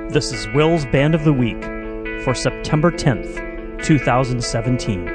This is Will's Band of the Week for September 10th, 2017.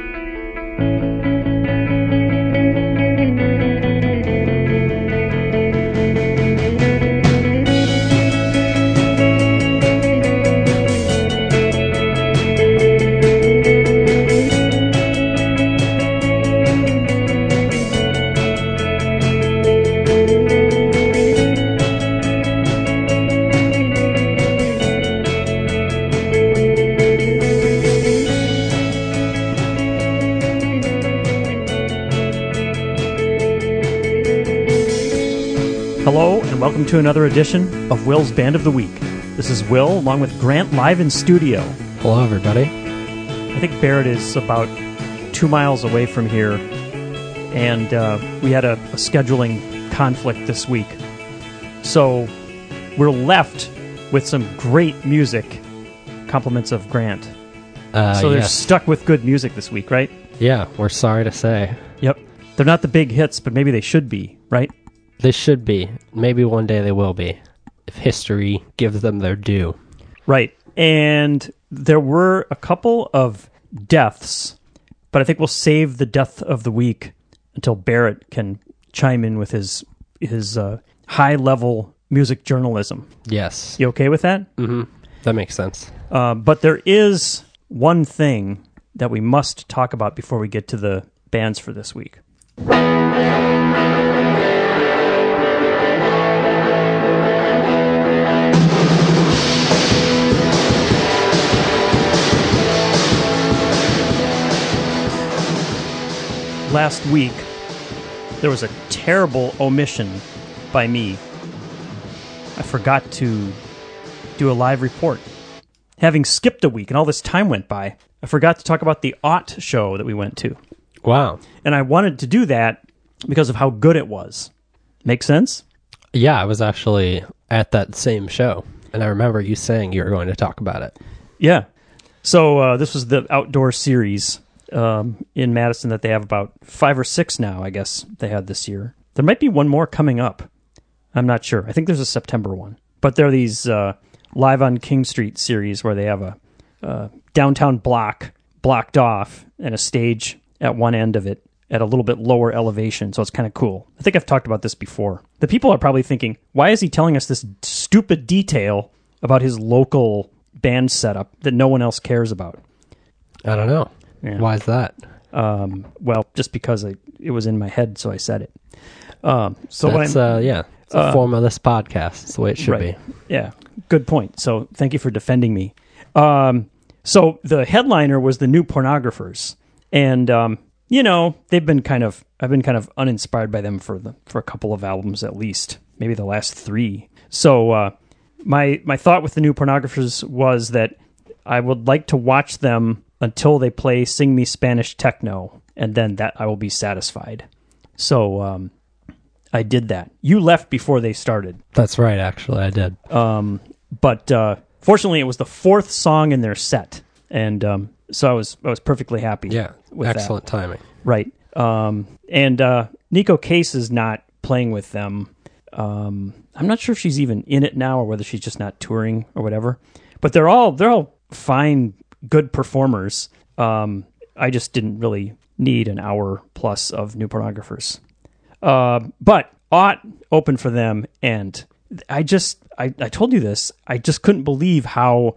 Hello, and welcome to another edition of Will's Band of the Week. This is Will, along with Grant, live in studio. Hello, everybody. I think Barrett is about 2 miles away from here, and we had a scheduling conflict this week. So we're left with some great music, compliments of Grant. So they're yes. stuck with good music this week, right? Yeah, we're sorry to say. Yep. They're not the big hits, but maybe they should be, right? They should be. Maybe one day they will be, if history gives them their due. Right. And there were a couple of deaths, but I think we'll save the death of the week until Barrett can chime in with his high-level music journalism. Yes. You okay with that? Mm-hmm. That makes sense. But there is one thing that we must talk about before we get to the bands for this week. Last week, there was a terrible omission by me. I forgot to do a live report. Having skipped a week and all this time went by, I forgot to talk about the Ought show that we went to. Wow. And I wanted to do that because of how good it was. Make sense? Yeah, I was actually at that same show, and I remember you saying you were going to talk about it. Yeah. So this was the outdoor series in Madison that they have about 5 or 6 now, I guess they had this year. There might be one more coming up. I'm not sure. I think there's a September one. But there are these Live on King Street series where they have a downtown block blocked off and a stage at one end of it at a little bit lower elevation, so it's kind of cool. I think I've talked about this before. The people are probably thinking, why is he telling us this stupid detail about his local band setup that no one else cares about? I don't know. Yeah. Why is that? Well, just because it was in my head, so I said it. It's the form of this podcast. It's the way it should be. Yeah, good point. So thank you for defending me. So the headliner was the New Pornographers, and I've been kind of uninspired by them for a couple of albums at least, maybe the last 3. So my thought with the New Pornographers was that I would like to watch them until they play Sing Me Spanish Techno, and then that I will be satisfied. So I did that. You left before they started. That's right, actually, I did. But fortunately, it was the 4th song in their set, and so I was perfectly happy. Yeah, with excellent that. timing. Right. And Nico Case is not playing with them. I'm not sure if she's even in it now or whether she's just not touring or whatever. But they're all fine, good performers. I just didn't really need an hour plus of New Pornographers. But Ought opened for them, and I told you this. I just couldn't believe how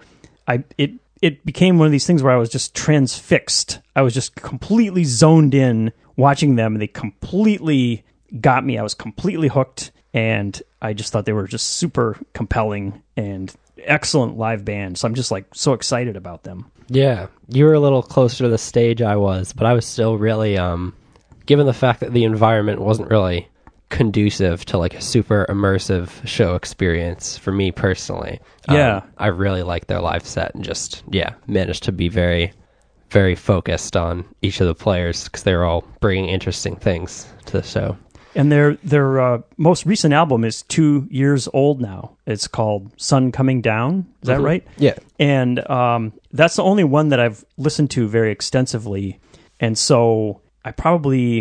it became one of these things where I was just transfixed. I was just completely zoned in watching them, and they completely got me. I was completely hooked, and I just thought they were just super compelling and excellent live band. So I'm just so excited about them. Yeah, you were a little closer to the stage I was, but I was still really, given the fact that the environment wasn't really conducive to a super immersive show experience for me personally. Yeah. I really liked their live set and just, managed to be very, very focused on each of the players because they were all bringing interesting things to the show. And their most recent album is 2 years old now. It's called Sun Coming Down. Is that right? Yeah. And that's the only one that I've listened to very extensively. And so I probably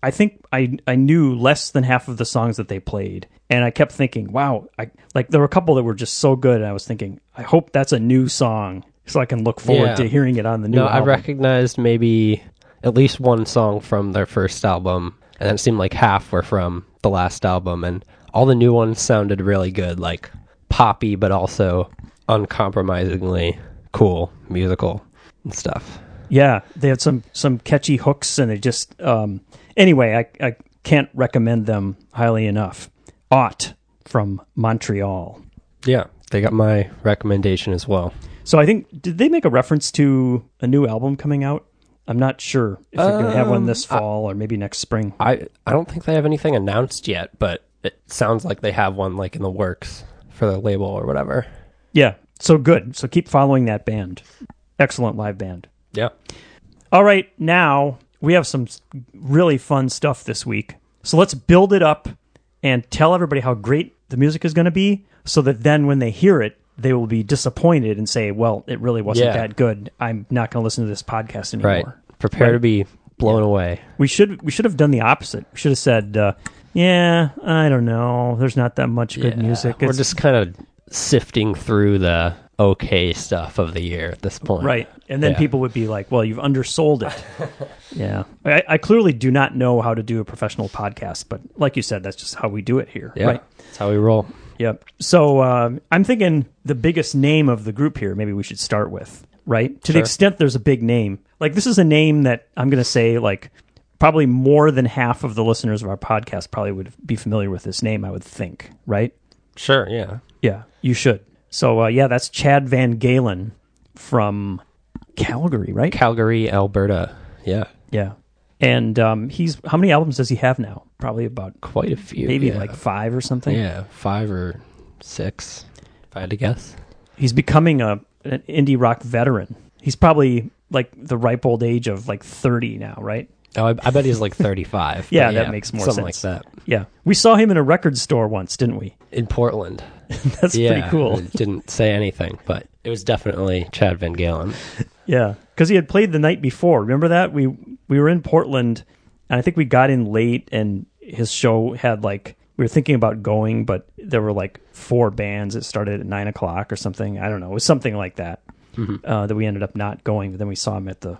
I think I knew less than half of the songs that they played. And I kept thinking, wow, there were a couple that were just so good. And I was thinking, I hope that's a new song so I can look forward to hearing it on the new album. I recognized maybe at least one song from their first album, and then it seemed like half were from the last album, and all the new ones sounded really good, like poppy, but also uncompromisingly cool, musical and stuff. Yeah, they had some catchy hooks, and they just... anyway, I can't recommend them highly enough. Ought from Montreal. Yeah, they got my recommendation as well. So I think, did they make a reference to a new album coming out? I'm not sure if they're going to have one this fall or maybe next spring. I don't think they have anything announced yet, but it sounds like they have one like in the works for the label or whatever. Yeah, so good. So keep following that band. Excellent live band. Yeah. All right, now we have some really fun stuff this week. So let's build it up and tell everybody how great the music is going to be so that then when they hear it, they will be disappointed and say, well, it really wasn't that good. I'm not going to listen to this podcast anymore. Right. Prepare to be blown away. We should have done the opposite. We should have said, I don't know. There's not that much good music. We're just kind of sifting through the okay stuff of the year at this point. Right. And then people would be like, well, you've undersold it. Yeah. I clearly do not know how to do a professional podcast, but like you said, that's just how we do it here. Yeah, right. That's how we roll. Yep. So I'm thinking the biggest name of the group here, maybe we should start with, right? To the extent there's a big name. Like, this is a name that I'm going to say, like, probably more than half of the listeners of our podcast probably would be familiar with this name, I would think, right? Sure, yeah. Yeah, you should. So, that's Chad Van Galen from Calgary, right? Calgary, Alberta. Yeah. Yeah. And how many albums does he have now? Probably about quite a few. Maybe like 5 or something. Yeah, 5 or 6, if I had to guess. He's becoming an indie rock veteran. He's probably like the ripe old age of like 30 now, right? Oh, I bet he's like 35. Yeah, that makes more sense. Something like that. Yeah. We saw him in a record store once, didn't we? In Portland. That's pretty cool. It didn't say anything, but it was definitely Chad Van Galen. Yeah, because he had played the night before. Remember that? We were in Portland, and I think we got in late, and his show had like, we were thinking about going, but there were like 4 bands. It started at 9 o'clock or something. I don't know. It was something like that. That we ended up not going, but then we saw him at the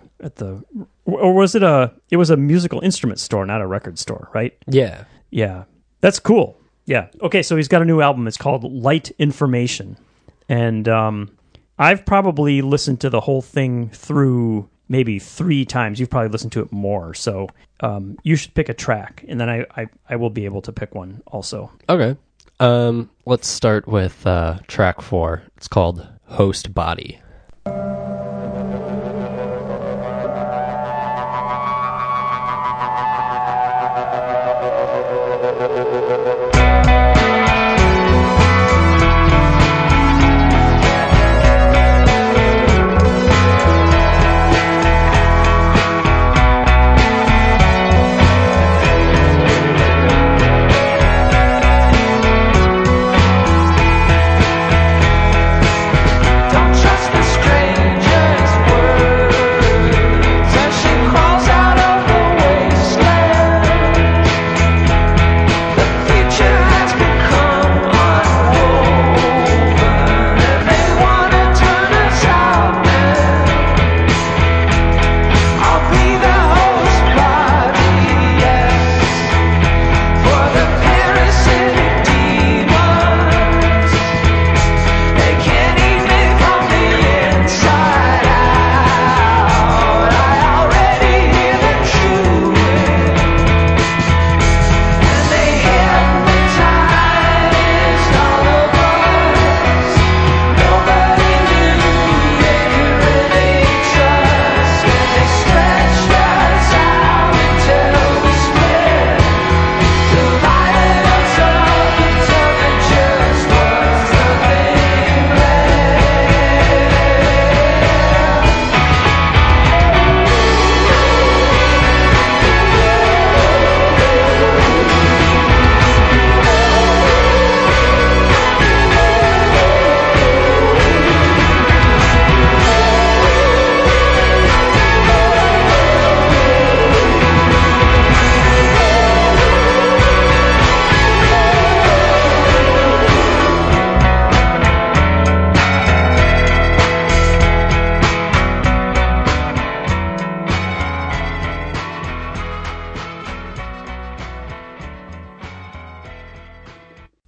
or was it it was a musical instrument store, not a record store, right? Yeah. Yeah. That's cool. Yeah. Okay, so he's got a new album. It's called Light Information. And I've probably listened to the whole thing through maybe 3 times. You've probably listened to it more. So you should pick a track, and then I will be able to pick one also. Okay. Let's start with track 4. It's called Host Body. Don't trust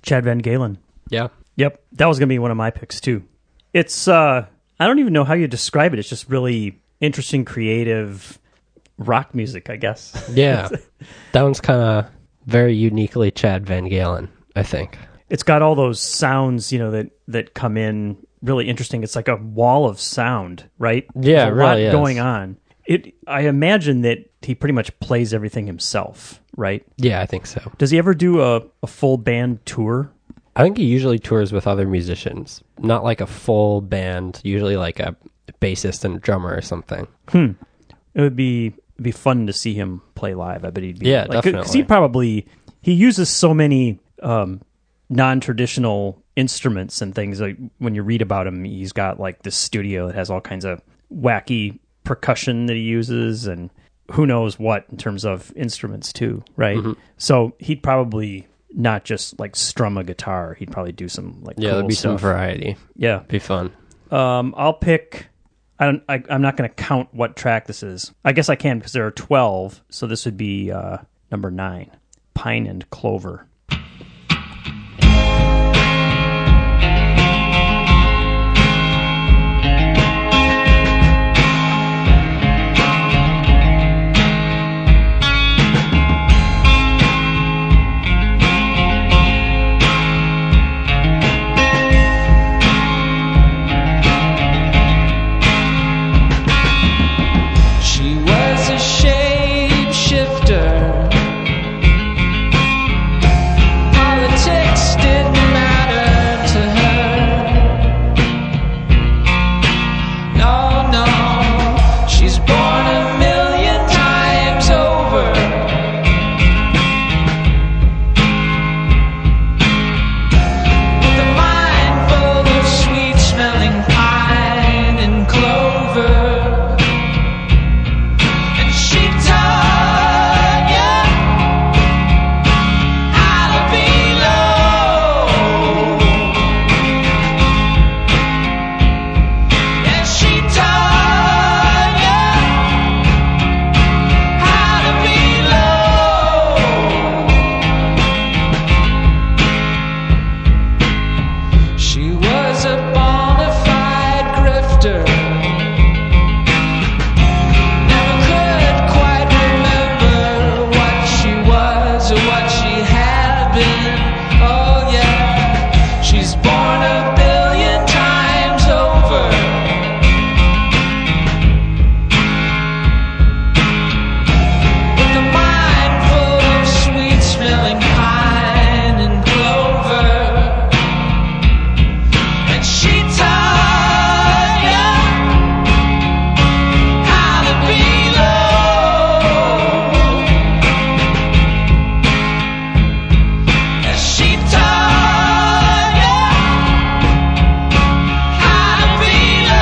Chad Van Galen. Yeah. Yep, that was going to be one of my picks, too. It's, I don't even know how you describe it. It's just really interesting, creative rock music, I guess. Yeah. That one's kind of very uniquely Chad Van Galen, I think. It's got all those sounds, that come in really interesting. It's like a wall of sound, right? Yeah, There's it really lot is. going on. I imagine that he pretty much plays everything himself, right? Yeah, I think so. Does he ever do a full band tour? I think he usually tours with other musicians, not like a full band, usually like a bassist and a drummer or something. It would be fun to see him play live. I bet he'd be definitely. Because he uses so many non-traditional instruments and things. Like when you read about him, he's got like this studio that has all kinds of wacky percussion that he uses and who knows what in terms of instruments too, right? Mm-hmm. So he'd probably not just like strum a guitar. He'd probably do some like cool there'd be stuff. some variety. Yeah, Be fun. I'll pick. I'm not going to count what track this is. I guess I can because there are 12. So this would be number 9, Pine and Clover. She was a shapeshifter. Politics didn't matter to her. No, no, she's born a million times over. With a mind full of sweet-smelling pine and clover. And she taught you how to be low. And she taught you how to be low. She was a bona fide grifter. Never could quite remember what she was or what she had been. Oh yeah, she's born a billion times over. With a mind full of sweet-smelling pine and clover. And she taught you how to be low. And she taught you how to be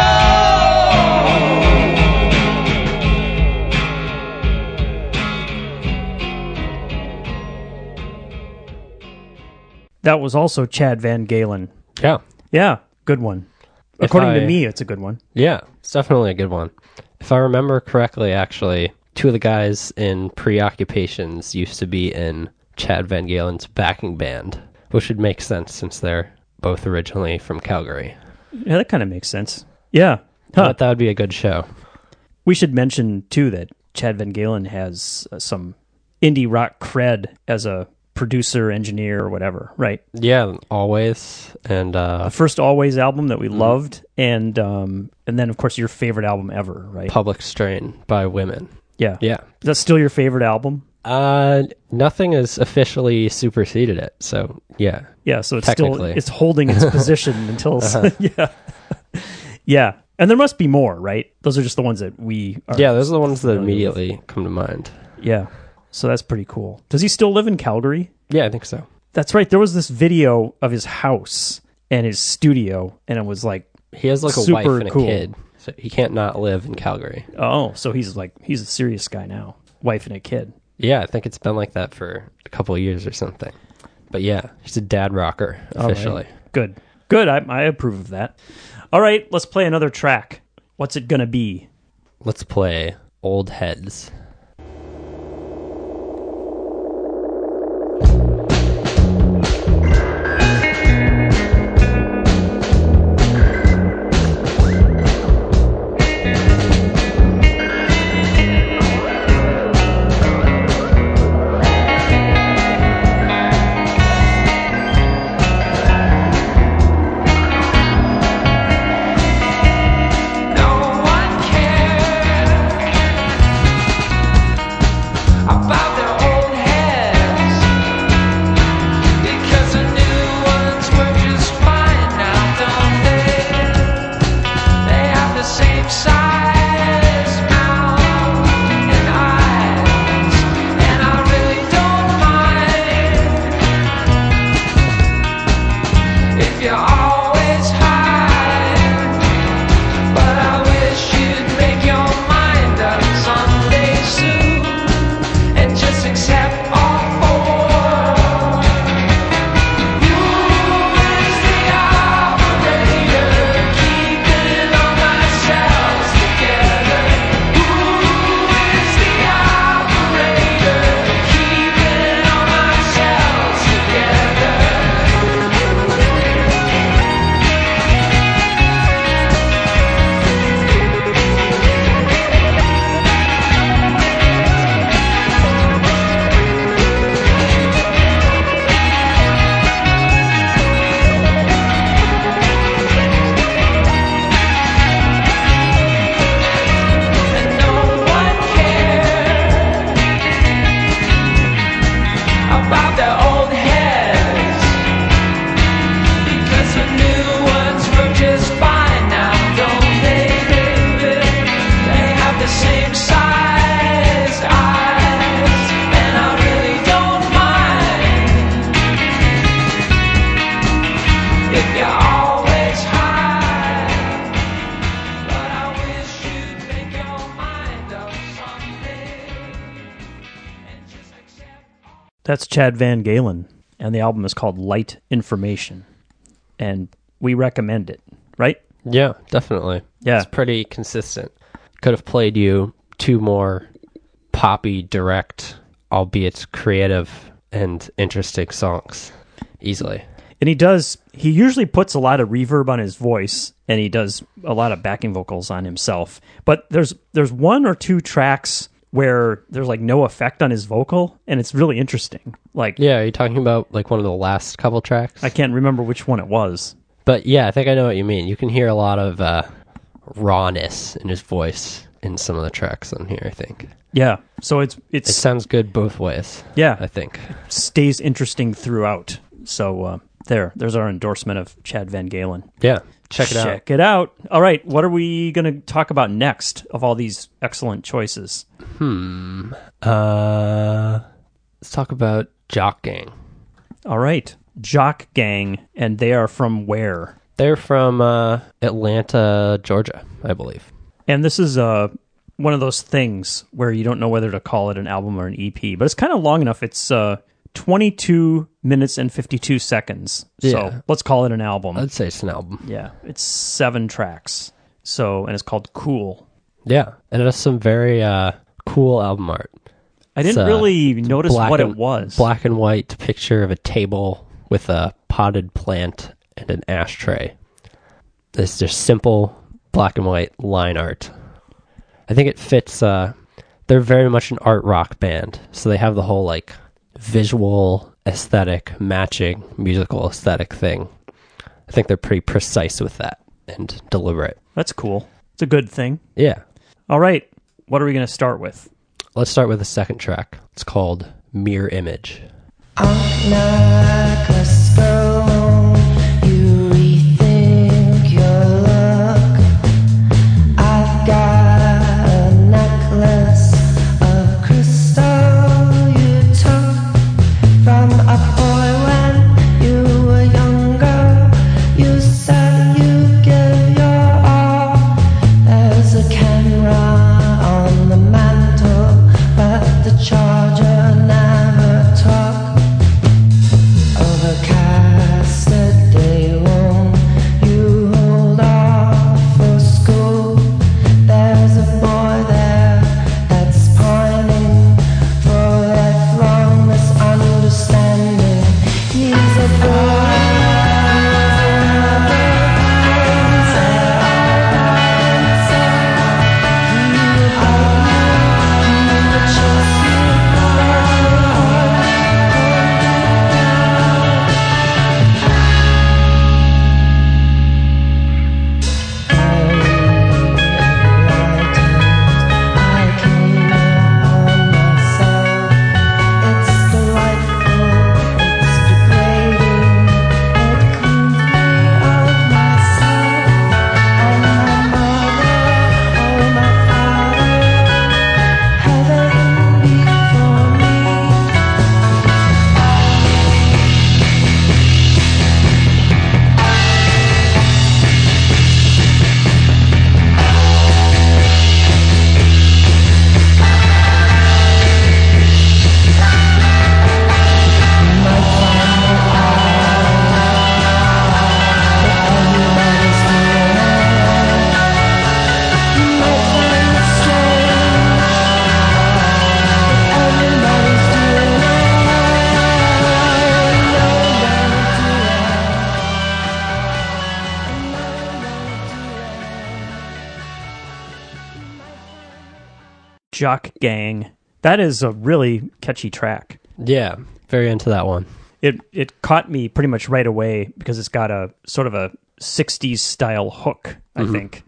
That was also Chad Van Galen. Yeah. Yeah, good one. If According to I- me, it's a good one. Yeah, it's definitely a good one. If I remember correctly, actually, two of the guys in Preoccupations used to be in Chad Van Galen's backing band, which would make sense since they're both originally from Calgary. Yeah, that kind of makes sense. Yeah. I thought that would be a good show. We should mention, too, that Chad Van Galen has some indie rock cred as a producer, engineer, or whatever, right? Yeah, Always. And The first Always album that we loved, and then, of course, your favorite album ever, right? Public Strain by Women. Yeah. Yeah. Is that still your favorite album? Nothing has officially superseded it, so yeah. Yeah, so it's still Technically. it's holding its position until yeah. Yeah. And there must be more, right? Those are just the ones that we are. Yeah, those are the ones that familiar with. immediately come to mind. Yeah. So that's pretty cool. Does he still live in Calgary? Yeah, I think so. That's right. There was this video of his house and his studio, and it was like, He has like a Super wife and a cool. kid, so he can't not live in Calgary. oh, so he's a serious guy now. Wife and a kid. Yeah, I think it's been like that for a couple of years or something. But yeah, he's a dad rocker officially. All right. Good. Good. I approve of that. All right, let's play another track. What's it going to be? Let's play Old Heads. That's Chad Van Galen, and the album is called Light Information, and we recommend it, right? Yeah, definitely. Yeah. It's pretty consistent. Could have played you 2 more poppy, direct, albeit creative and interesting songs easily. And he usually puts a lot of reverb on his voice, and he does a lot of backing vocals on himself. But there's 1 or 2 tracks where there's like no effect on his vocal, and it's really interesting. Like, Yeah, are you talking about like one of the last couple tracks? I can't remember which one it was. But yeah, I think I know what you mean. You can hear a lot of rawness in his voice in some of the tracks on here, I think. Yeah, so It it's sounds good both ways, yeah, I think. stays interesting throughout. So there's our endorsement of Chad Van Galen. Yeah, check it out. Check it out. All right, what are we going to talk about next of all these excellent choices? Let's talk about Jock Gang. All right, Jock Gang, and they are from where? They're from Atlanta, Georgia, I believe. And this is one of those things where you don't know whether to call it an album or an EP, but it's kind of long enough. It's 22 minutes and 52 seconds. Yeah. So let's call it an album. I'd say it's an album. Yeah, it's 7 tracks. So, and it's called Cool. Yeah, and it has some very cool album art. I didn't It's, really notice what and- it was. Black and white picture of a table with a potted plant and an ashtray. It's just simple black and white line art. I think it fits. They're very much an art rock band, so they have the whole like visual aesthetic matching musical aesthetic thing. I think they're pretty precise with that and deliberate. That's cool. It's a good thing. Yeah. All right, what are we going to start with? Let's start with the second track. It's called Mirror Image. Necklace girl, you rethink your look. I've got a necklace of crystal you took from a boy when you were younger. You said you give your all. There's a camera on the mantle, but the charger never took. Overcasted day room, you hold off for school. There's a boy there that's pining for lifelong misunderstanding. He's a boy. Jock Gang. That is a really catchy track. Yeah, very into that one. It caught me pretty much right away because it's got a sort of a 60s style hook, I think.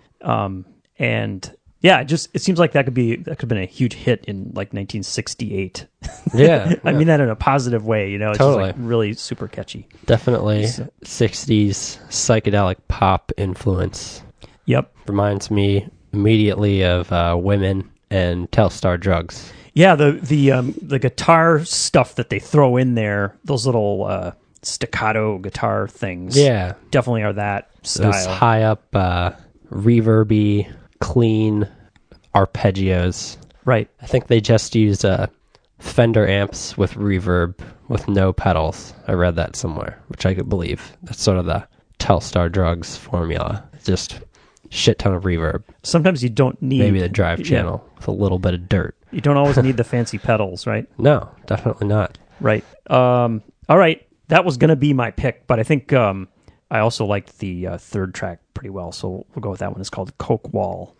And yeah, it seems like that could have been a huge hit in like 1968. Yeah, I mean that in a positive way, you know. It's Totally. just like really super catchy. definitely 60s psychedelic pop influence. Yep. Reminds me immediately of Women and Telstar Drugs. Yeah, the guitar stuff that they throw in there, those little staccato guitar things. Yeah, Definitely are that style. those high up, reverby, clean arpeggios. Right. I think they just used Fender amps with reverb with no pedals. I read that somewhere, which I could believe. That's sort of the Telstar Drugs formula. Just shit ton of reverb. Sometimes you don't need... Maybe the drive channel with a little bit of dirt. You don't always need the fancy pedals, right? No, definitely not. Right. All right. That was going to be my pick, but I think I also liked the third track pretty well, so we'll go with that one. It's called Coke Wall.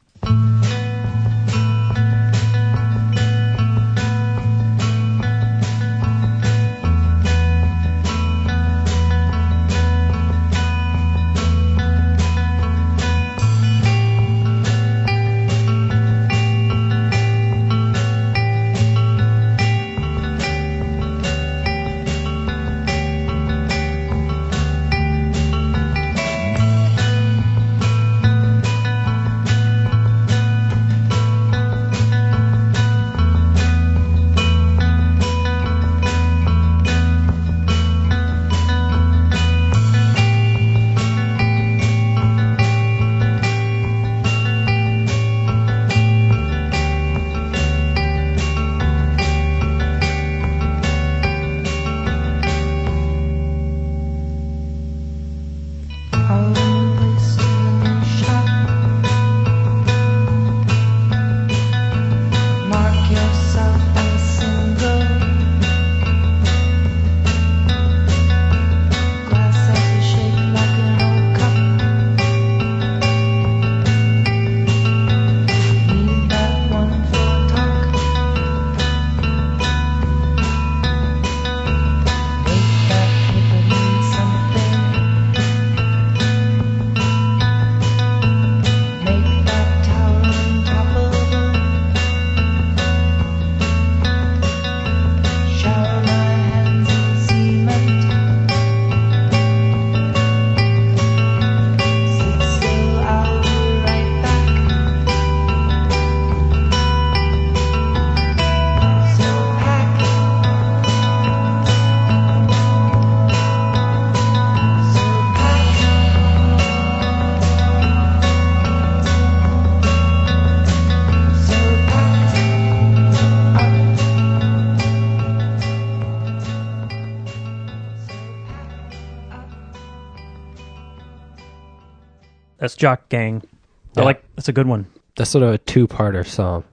That's Jock Gang. Yeah. That's a good one. That's sort of a two-parter song.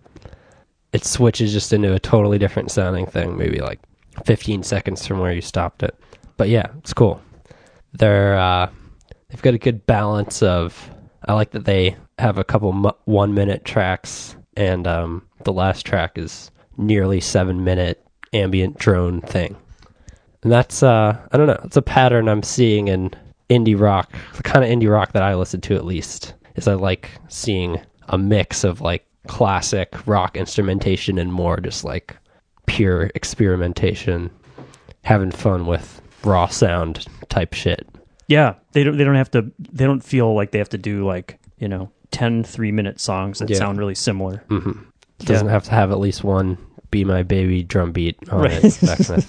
It switches just into a totally different sounding thing, maybe like 15 seconds from where you stopped it. But yeah, it's cool. They've got a good balance of, I like that they have a couple 1 minute tracks, and the last track is nearly 7 minute ambient drone thing. And that's, I don't know, it's a pattern I'm seeing in indie rock, the kind of indie rock that I listen to at least, is I like seeing a mix of like classic rock instrumentation and more just like pure experimentation, having fun with raw sound type shit. Yeah, they don't feel like they have to do like, 10 3-minute songs that sound really similar. Mm-hmm. It doesn't have to have at least one Be My Baby drum beat on it, that kind of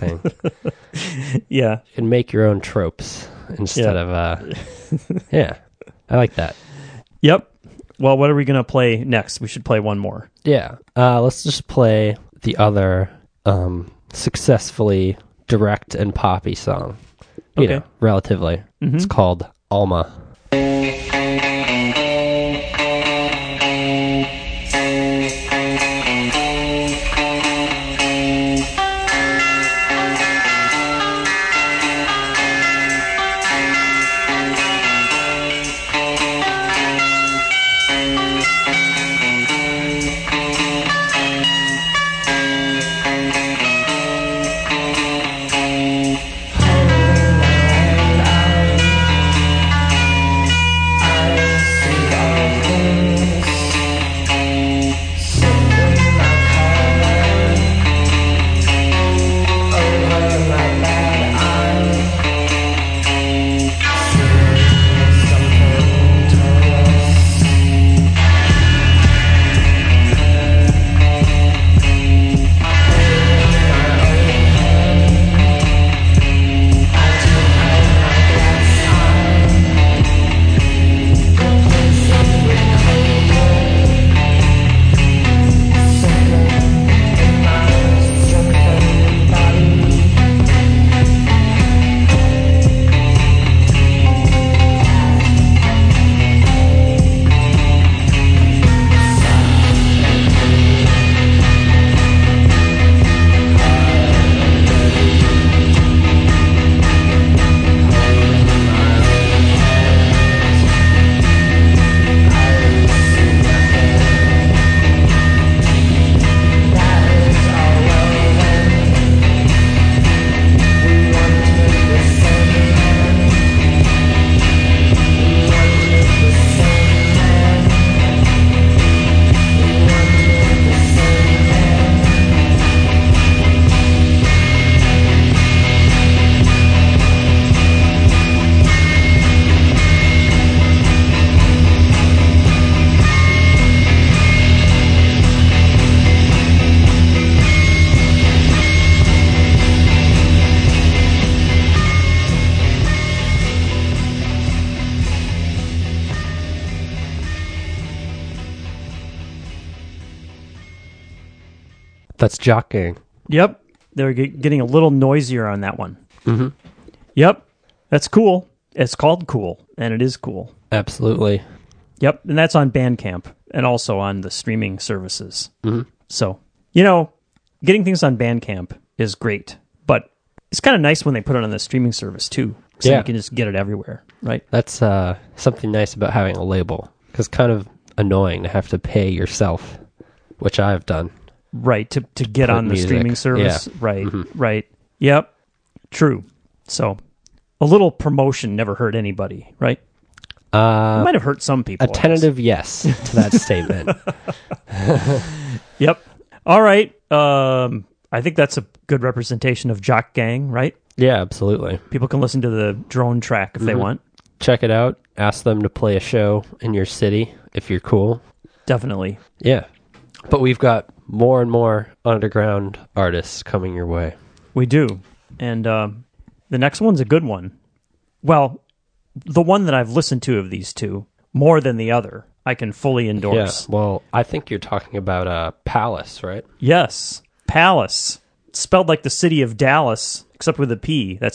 thing. Yeah. And make your own tropes instead of, yeah, I like that. Yep. Well, what are we going to play next? We should play one more. Yeah. Let's just play the other successfully direct and poppy song. You know, relatively. Mm-hmm. It's called Alma. That's Jock Gang. Yep. They're getting a little noisier on that one. Mm-hmm. Yep. That's cool. It's called Cool, and it is cool. Absolutely. Yep. And that's on Bandcamp and also on the streaming services. Mm-hmm. So, getting things on Bandcamp is great, but it's kind of nice when they put it on the streaming service too. So Yeah. you can just get it everywhere, right? That's something nice about having a label. Because kind of annoying to have to pay yourself, which I've done. Right, to get put on the music. streaming service. Yeah. Right, Mm-hmm. right. Yep, true. So a little promotion never hurt anybody, right? It might have hurt some people. A tentative yes to that statement. Yep. All right. I think that's a good representation of Jock Gang, right? Yeah, absolutely. People can listen to the drone track if they want. Check it out. Ask them to play a show in your city if you're cool. Definitely. Yeah. But we've got more and more underground artists coming your way. We do. And the next one's a good one. Well, the one that I've listened to of these two, more than the other, I can fully endorse. Yeah. Well, I think you're talking about Palace, right? Yes. Palace. Spelled like the city of Dallas, except with a P. That's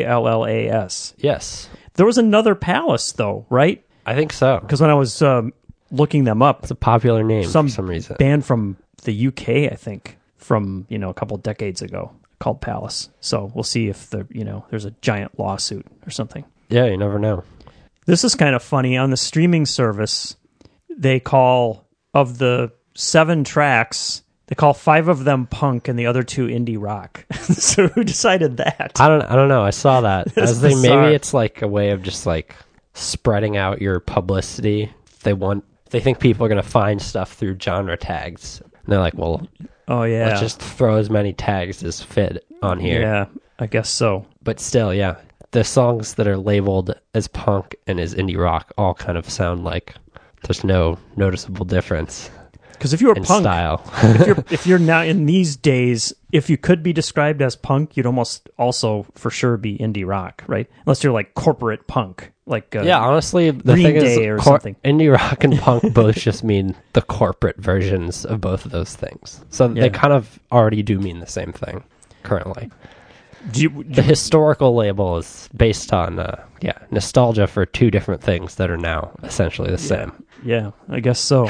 Pallas. Yes. There was another Palace, though, right? I think so. Because when I was looking them up, It's a popular name some for some reason. band from the UK, I think, from a couple decades ago, called Palace. So we'll see if there's a giant lawsuit or something. Yeah, you never know. This is kind of funny. On the streaming service, they call, of the 7 tracks, they call 5 of them punk and the other 2 indie rock. So who decided that? I don't know. I saw that. I It's was thinking bizarre. maybe it's like a way of just like spreading out your publicity. They think people are going to find stuff through genre tags. And they're like, well, Oh, yeah. let's just throw as many tags as fit on here. Yeah, I guess so. But still, yeah. The songs that are labeled as punk and as indie rock all kind of sound like there's no noticeable difference Because if you were in punk, style. if you're now in these days, if you could be described as punk, you'd almost also for sure be indie rock, right? Unless you're like corporate punk, like Yeah, honestly, the Green thing Day is, or something. indie rock and punk both just mean the corporate versions of both of those things. So Yeah. they kind of already do mean the same thing currently. Do you, The historical label is based on, nostalgia for 2 different things that are now essentially the same. yeah, I guess so.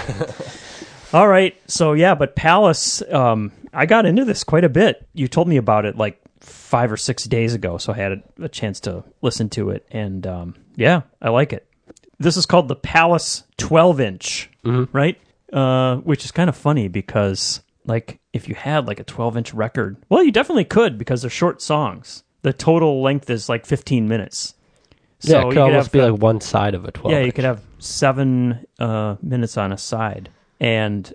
All right, so yeah, but Palace, I got into this quite a bit. You told me about it like 5 or 6 days ago, so I had a chance to listen to it, and yeah, I like it. This is called the Palace 12-inch, right? Which is kind of funny because, like, if you had like a 12-inch record, well, you definitely could because they're short songs. The total length is like 15 minutes. So Yeah, it you could almost have be like one side of a 12. yeah, you could have 7 minutes on a side. And,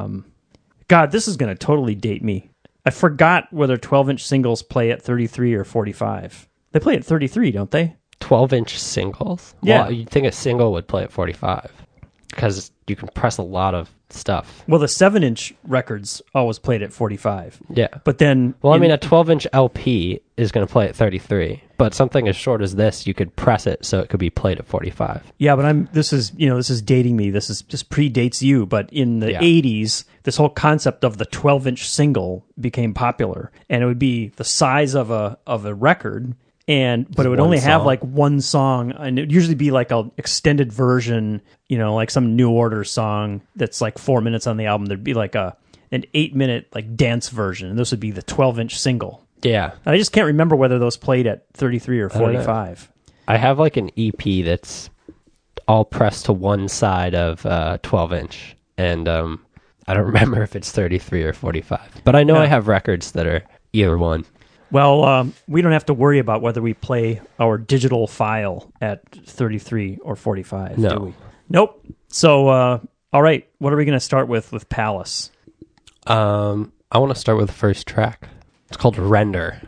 God, this is going to totally date me. I forgot whether 12-inch singles play at 33 or 45. They play at 33, don't they? 12-inch singles? Yeah. Well, you'd think a single would play at 45 because you can press a lot of stuff. Well, the 7-inch records always played at 45. Yeah. But then... Well, I mean, a 12-inch LP is going to play at 33, but something as short as this, you could press it so it could be played at 45. Yeah, but this is dating me. This predates you, but in the 80s, this whole concept of the 12-inch single became popular, and it would be the size of a record, but it would one only have song. like one song, and it'd usually be like an extended version, like some New Order song that's like 4 minutes on the album. There'd be like an 8-minute like dance version, and this would be the 12-inch single. Yeah. And I just can't remember whether those played at 33 or don't know. 45. I have like an EP that's all pressed to one side of 12-inch, and I don't remember if it's 33 or 45. But I know Yeah. I have records that are either one. Well, we don't have to worry about whether we play our digital file at 33 or 45, No. do we? Nope. So, all right, what are we going to start with Palace? I want to start with the first track. It's called Render.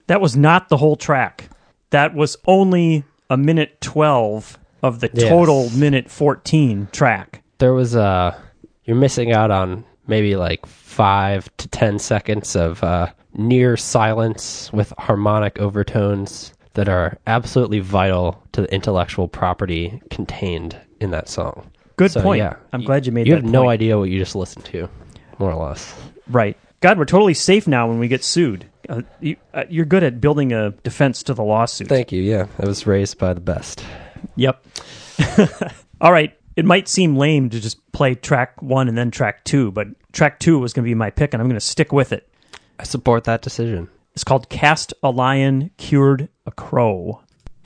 That was not the whole track. That was only a minute 12 of the total minute 14 track. There was you're missing out on maybe like 5 to 10 seconds of near silence with harmonic overtones that are absolutely vital to the intellectual property contained in that song. Good So, point. yeah, I'm glad you made You that have no point. idea what you just listened to, more or less. Right. God, we're totally safe now when we get sued. You're good at building a defense to the lawsuit. Thank you. Yeah, I was raised by the best. Yep. All right. It might seem lame to just play track 1 and then track 2, but track 2 was going to be my pick, and I'm going to stick with it. I support that decision. It's called Cast a Lion, Cured a Crow.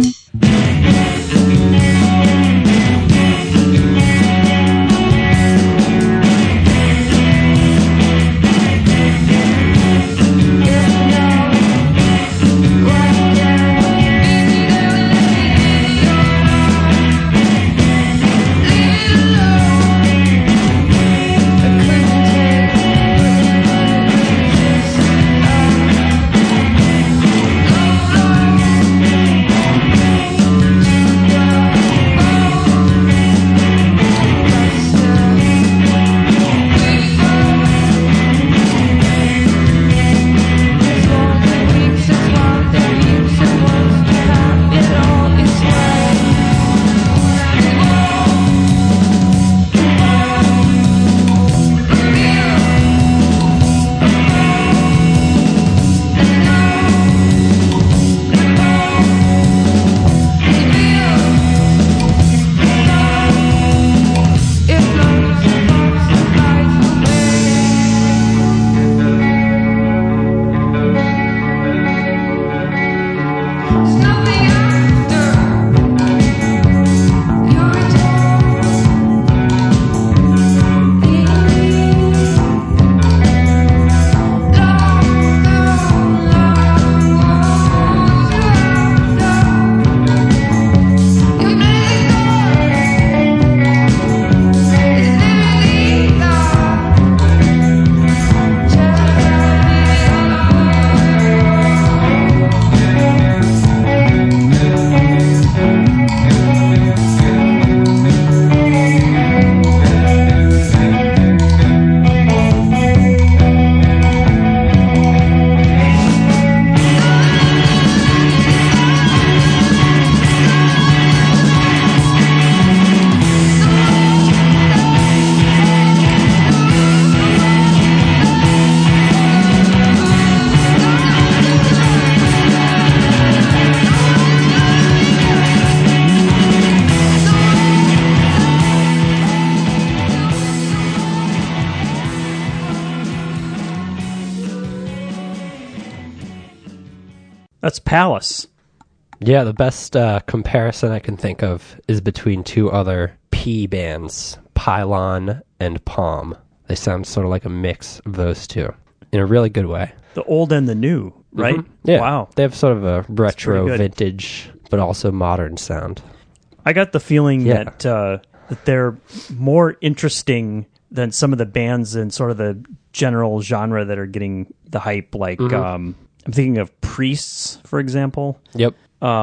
That's Palace. Yeah, the best comparison I can think of is between two other P bands, Pylon and Palm. They sound sort of like a mix of those two in a really good way. The old and the new, right? Mhm. Yeah. Wow. They have sort of a retro, pretty good. vintage, but also modern sound. I got the feeling Yeah. that they're more interesting than some of the bands in sort of the general genre that are getting the hype. Like I'm thinking of Priests, for example. Yep.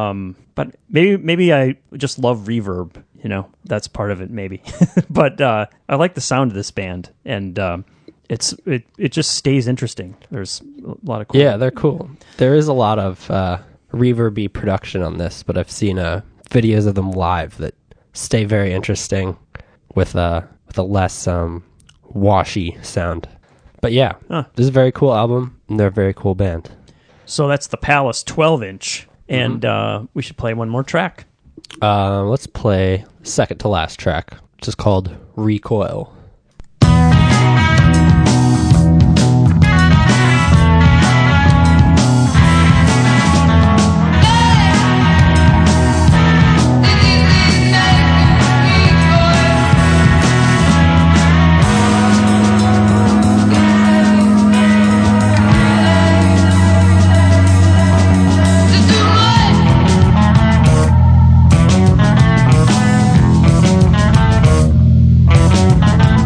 But maybe I just love reverb. You know, that's part of it. Maybe, but I like the sound of this band, and it just stays interesting. There's a lot of cool. Yeah, they're cool. There is a lot of reverby production on this, but I've seen videos of them live that stay very interesting with a less washy sound. But yeah, this is a very cool album, and they're a very cool band. So that's the Palace 12-inch, and we should play one more track. Let's play second to last track, which is called Recoil. Thank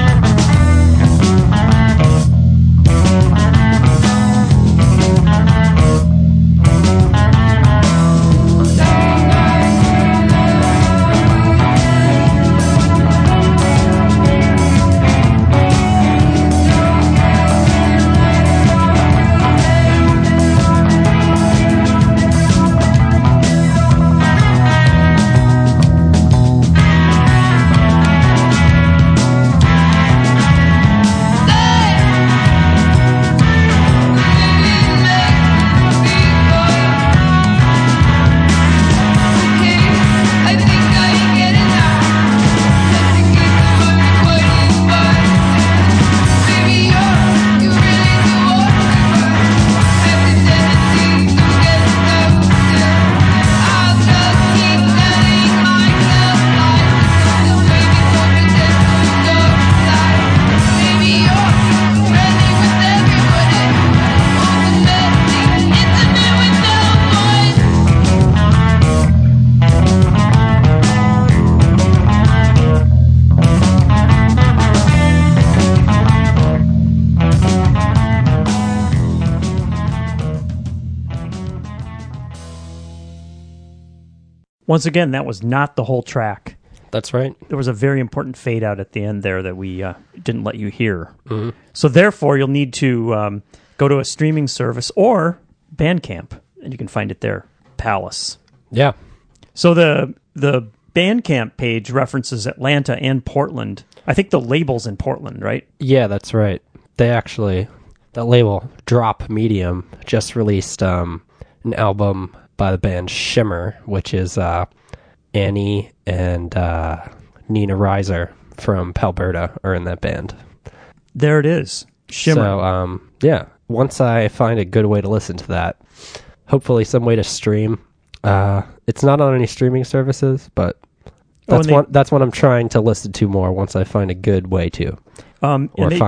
Once again, that was not the whole track. That's right. There was a very important fade out at the end there that we didn't let you hear. Mm-hmm. So therefore, you'll need to go to a streaming service or Bandcamp, and you can find it there. Palace. Yeah. So the Bandcamp page references Atlanta and Portland. I think the label's in Portland, right? Yeah, that's right. They actually, that label, Drop Medium, just released an album by the band Shimmer, which is Annie and Nina Reiser from Palberta are in that band. There it is. Shimmer. So, yeah, once I find a good way to listen to that, hopefully some way to stream. It's not on any streaming services, but that's what I'm trying to listen to more once I find a good way to. Find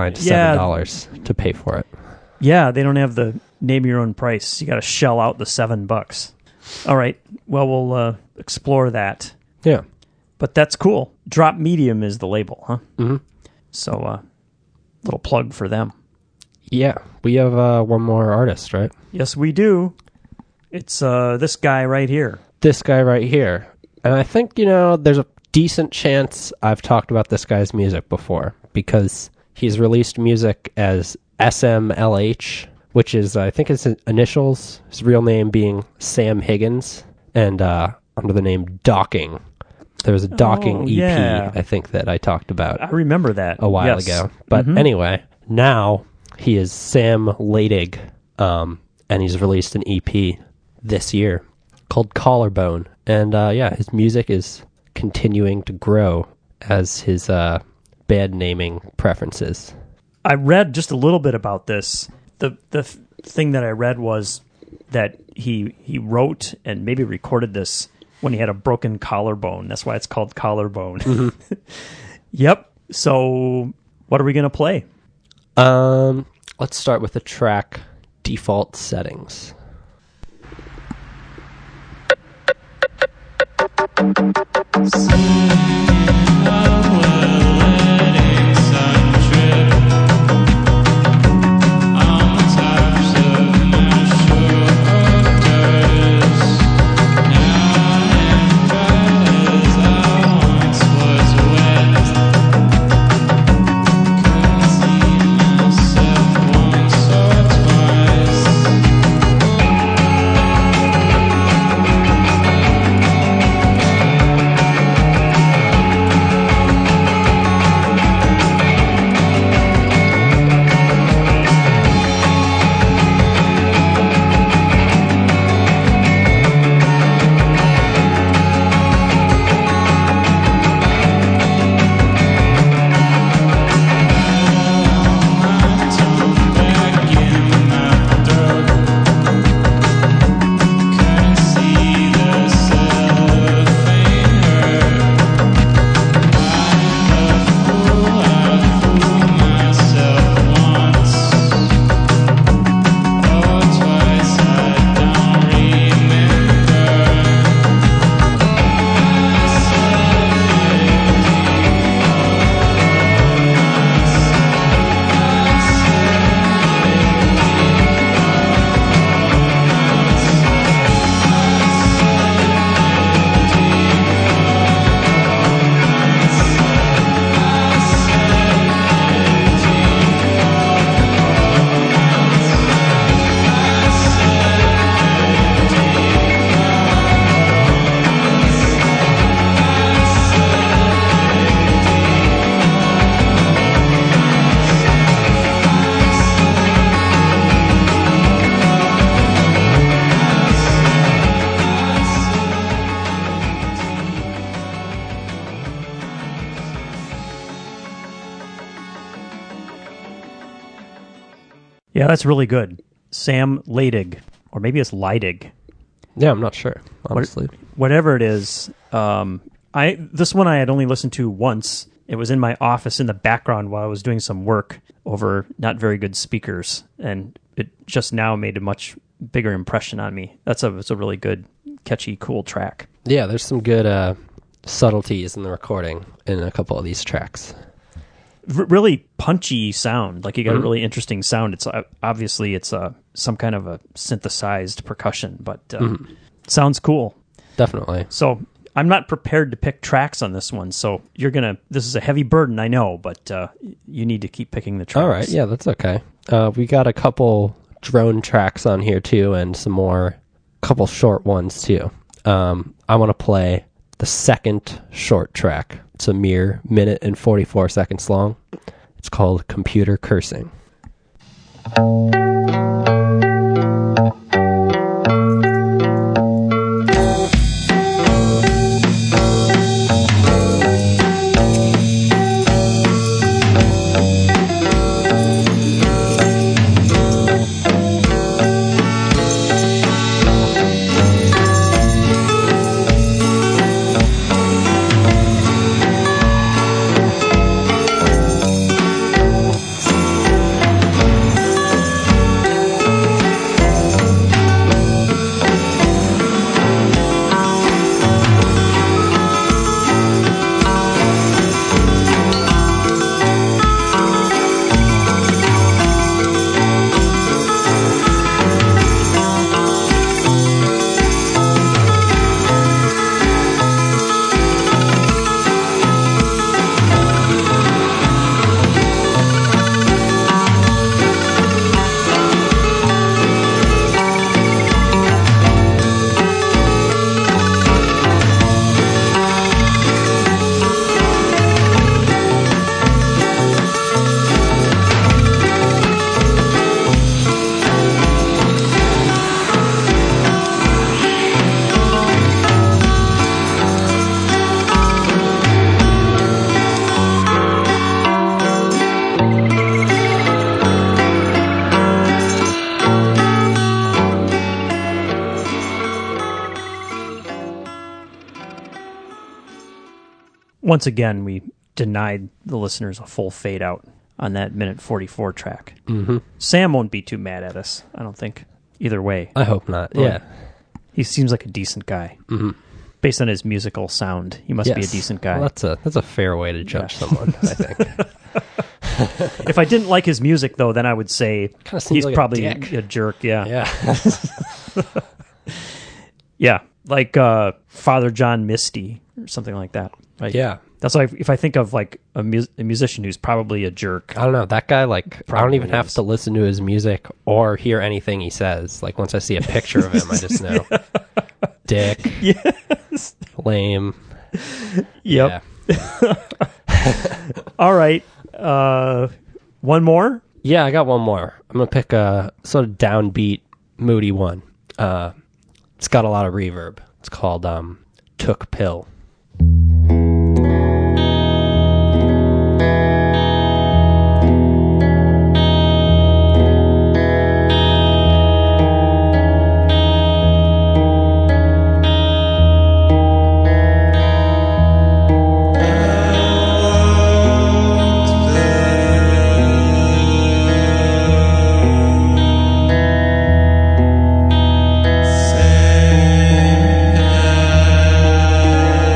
$7 to pay for it. Yeah, they don't have the name your own price. You got to shell out the $7. All right. Well, we'll explore that. Yeah. But that's cool. Drop Medium is the label, huh? Mm-hmm. So, little plug for them. Yeah. We have one more artist, right? Yes, we do. It's this guy right here. This guy right here. And I think, there's a decent chance I've talked about this guy's music before because he's released music as SMLH, which is, I think, his initials, his real name being Sam Higgins, and under the name Docking. There was a Docking EP, yeah. I think, that I talked about I remember that a while ago. But anyway, now he is Sam Ladig, and he's released an EP this year called Collarbone. And his music is continuing to grow as his band naming preferences. I read just a little bit about this. The thing that I read was that he wrote and maybe recorded this when he had a broken collarbone. That's why it's called Collarbone. Mm-hmm. Yep. So what are we going to play? Let's start with the track Default Settings. Yeah, that's really good. Sam Ladig, or maybe it's Leidig. Yeah, I'm not sure, honestly. Whatever it is. This one I had only listened to once. It was in my office in the background while I was doing some work over not very good speakers, and it just now made a much bigger impression on me. It's a really good, catchy, cool track. Yeah, there's some good subtleties in the recording in a couple of these tracks. Really punchy sound. Like you got a really interesting sound. It's obviously it's some kind of a synthesized percussion, but sounds cool. Definitely. So I'm not prepared to pick tracks on this one, so this is a heavy burden, I know, but you need to keep picking the tracks. All right, yeah, that's okay. We got a couple drone tracks on here too, and couple short ones too. I want to play the second short track. It's a mere minute and 44 seconds long. It's called Computer Cursing. Once again, we denied the listeners a full fade out on that minute 44 track. Mm-hmm. Sam won't be too mad at us, I don't think, either way. I hope not. Well, Yeah. He seems like a decent guy. Mm-hmm. Based on his musical sound, he must be a decent guy. Well, that's a fair way to judge someone, I think. If I didn't like his music, though, then I would say Kinda seems he's like a probably dick. a jerk. Yeah. Yeah. Yeah. Like Father John Misty or something like that. Right? Yeah. That's like if I think of like a musician who's probably a jerk. I don't know. That guy, like, I don't Probably even have is. to listen to his music or hear anything he says. Like, once I see a picture of him, I just know. Dick. Yes. Lame. Yep. Yeah. All right. One more. Yeah, I got one more. I'm going to pick a sort of downbeat, moody one. It's got a lot of reverb. It's called Took Pill. Say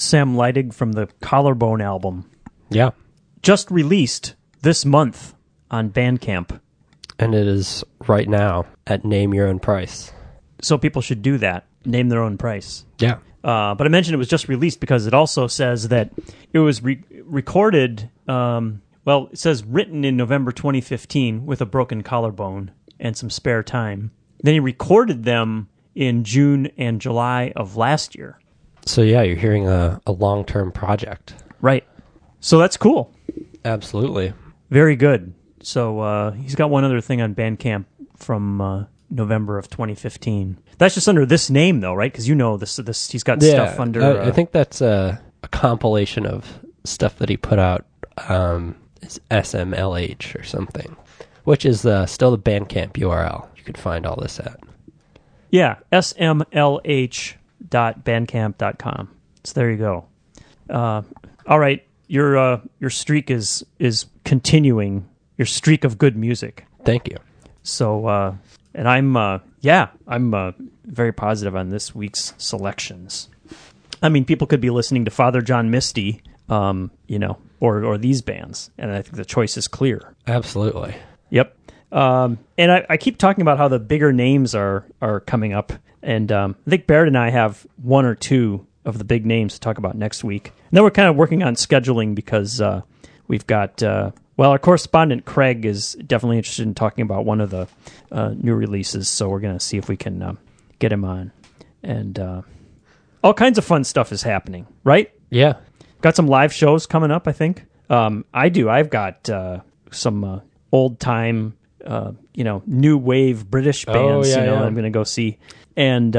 Sam Leidig from the Collarbone album. Yeah. Just released this month on Bandcamp. And it is right now at Name Your Own Price. So people should do that. Name their own price. Yeah. But I mentioned it was just released because it also says that it was recorded, it says written in November 2015 with a broken collarbone and some spare time. Then he recorded them in June and July of last year. So yeah, you're hearing a long-term project. Right. So that's cool. Absolutely. Very good. So he's got one other thing on Bandcamp from November of 2015. That's just under this name, though, right? Because this. He's got stuff under. I think that's a compilation of stuff that he put out. Is SMLH or something, which is still the Bandcamp URL. You could find all this at. Yeah, smlh.bandcamp.com. So there you go. All right, your streak is continuing. Your streak of good music. Thank you. So, and I'm very positive on this week's selections. I mean, people could be listening to Father John Misty, or these bands, and I think the choice is clear. Absolutely. Yep. And I keep talking about how the bigger names are coming up, and I think Barrett and I have one or two of the big names to talk about next week. And then we're kind of working on scheduling because we've got... our correspondent Craig is definitely interested in talking about one of the new releases, so we're going to see if we can get him on. And all kinds of fun stuff is happening, right? Yeah. Got some live shows coming up, I think. I do. I've got some old-time, new wave British bands, I'm going to go see. And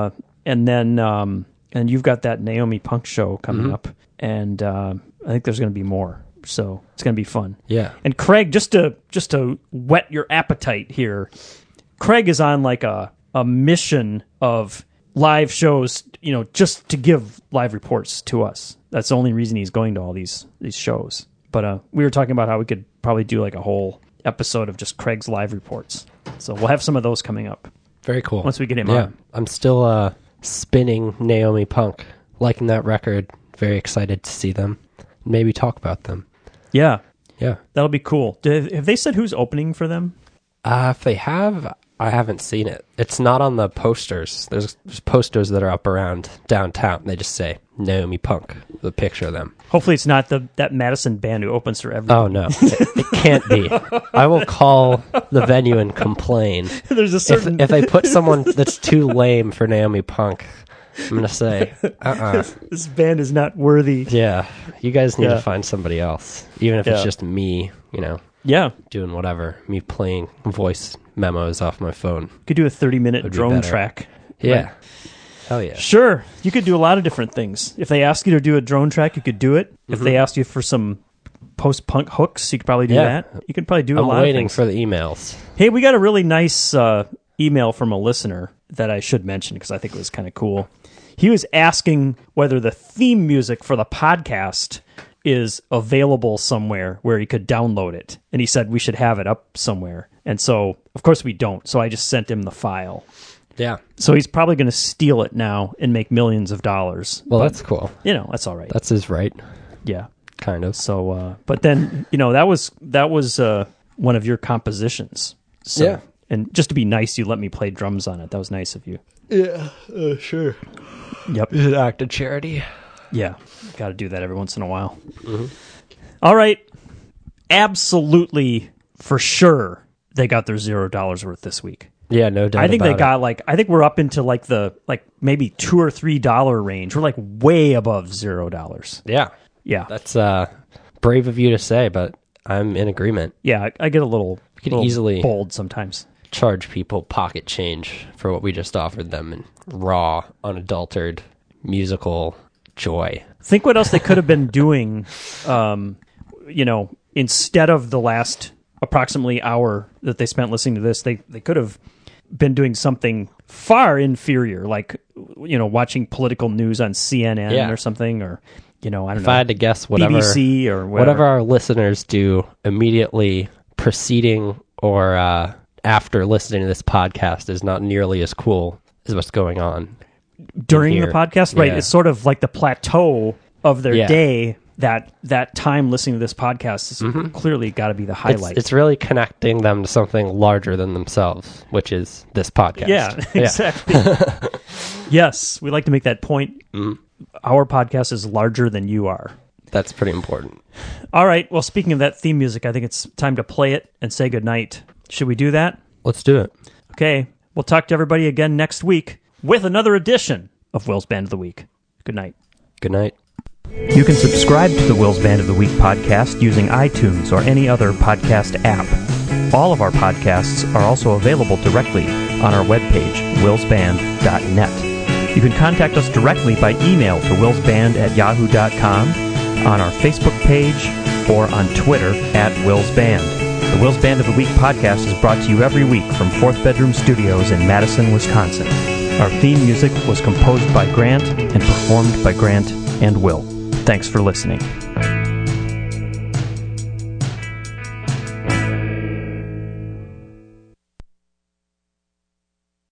then you've got that Naomi Punk show coming up, and I think there's going to be more. So it's going to be fun. Yeah. And Craig, just to whet your appetite here, Craig is on like a mission of live shows, just to give live reports to us. That's the only reason he's going to all these shows. But we were talking about how we could probably do like a whole episode of just Craig's live reports. So we'll have some of those coming up. Very cool. Once we get him on. I'm still spinning Naomi Punk, liking that record. Very excited to see them. Maybe talk about them. Yeah. Yeah. That'll be cool. Have they said who's opening for them? If they have, I haven't seen it. It's not on the posters. There's posters that are up around downtown. They just say Naomi Punk, the picture of them. Hopefully it's not that Madison band who opens for everyone. Oh, no. It can't be. I will call the venue and complain. There's a certain... If they put someone that's too lame for Naomi Punk, I'm going to say, This band is not worthy. Yeah, you guys need to find somebody else. Even if it's just me, Yeah. doing whatever. Me playing voice memos off my phone. Could do a 30-minute Would be drone better. track. Yeah. Right. Hell yeah. Sure. You could do a lot of different things. If they ask you to do a drone track, you could do it. If they asked you for some post-punk hooks, you could probably do that. You could probably do a lot of waiting things. for the emails. Hey, we got a really nice email from a listener that I should mention because I think it was kind of cool. He was asking whether the theme music for the podcast is available somewhere where he could download it. And he said we should have it up somewhere. And so, of course, we don't. So I just sent him the file. Yeah. So he's probably going to steal it now and make millions of dollars. Well, But, that's cool. that's all right. That's his right, Yeah. kind of. So, but then, that was one of your compositions. So, Yeah. And just to be nice, you let me play drums on it. That was nice of you. Yeah, sure. Yep. It's an act of charity. Yeah. Got to do that every once in a while. All right. Absolutely, for sure, they got their $0 worth this week. Yeah, no doubt. I think they about got I think we're up into maybe $2 or $3 range. We're like way above $0. Yeah. Yeah. That's brave of you to say, but I'm in agreement. Yeah. I get a little, could little easily- bold sometimes. Charge people pocket change for what we just offered them in raw, unadulterated musical joy. Think what else they could have been doing, instead of the last approximately hour that they spent listening to this, they could have been doing something far inferior, like, watching political news on CNN or something, or, I don't know. If I had to guess, whatever BBC or whatever our listeners do immediately preceding or after listening to this podcast is not nearly as cool as what's going on during the here. podcast, right? Yeah. It's sort of like the plateau of their Yeah. day, that time listening to this podcast is clearly got to be the highlight. It's really connecting them to something larger than themselves, which is this podcast. Yeah, exactly. Yes, we like to make that point. Our podcast is larger than you are. That's pretty important. All right. Well, speaking of that theme music, I think it's time to play it and say goodnight. Should we do that? Let's do it. Okay. We'll talk to everybody again next week with another edition of Will's Band of the Week. Good night. Good night. You can subscribe to the Will's Band of the Week podcast using iTunes or any other podcast app. All of our podcasts are also available directly on our webpage, willsband.net. You can contact us directly by email to willsband@yahoo.com, on our Facebook page, or on Twitter @willsband. The Will's Band of the Week podcast is brought to you every week from Fourth Bedroom Studios in Madison, Wisconsin. Our theme music was composed by Grant and performed by Grant and Will. Thanks for listening.